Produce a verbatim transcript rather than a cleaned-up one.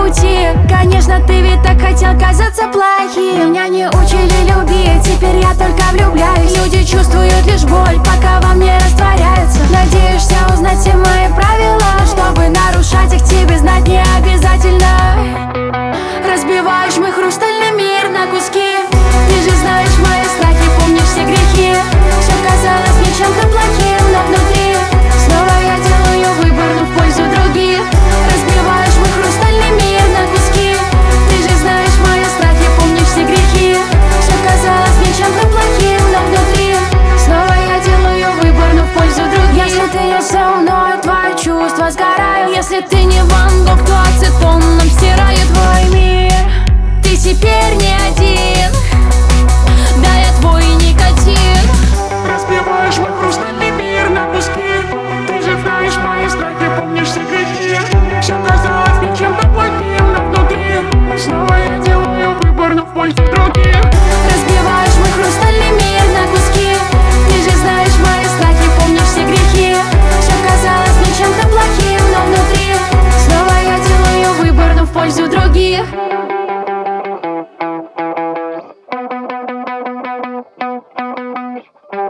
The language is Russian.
пути. Конечно, ты ведь так хотел казаться плохим. Меня не учили любить, теперь я только влюбляюсь. Люди чувствуют лишь боль, пока во мне растворяются. Надеешься узнать все мои правила, чтобы нарушать их тебе знать не обязательно. Разбиваешь мой хрустальный мир на куски. Ты же знаешь мои страхи, помнишь все грехи. Все казалось мне чем-то плохим, но внутри снова я делаю выбор, но в пользу других. Разбиваешь мой хрустальный мир на куски. Ты же знаешь мои страхи, помнишь все грехи. Все казалось мне чем-то плохим, но внутри снова я делаю выбор, но в пользу других. Если ты не со мной, твои чувства сгорают. Если ты не Ван Гог, то ацетоном стираю твой мир. Ты теперь не один, да я твой никотин. Разбиваешь мой хрустальный мир на куски. Ты же знаешь мои страхи, помнишь все грехи. Все казалось мне чем-то плохим, но внутри снова я делаю выбор, но в пользу других. Разбиваешь мой хрустальный мир на куски. Ты же знаешь мои страхи, помнишь все грехи. Все казалось мне чем-то плохим, но внутри снова я делаю выбор, но в пользу других. We'll be right back.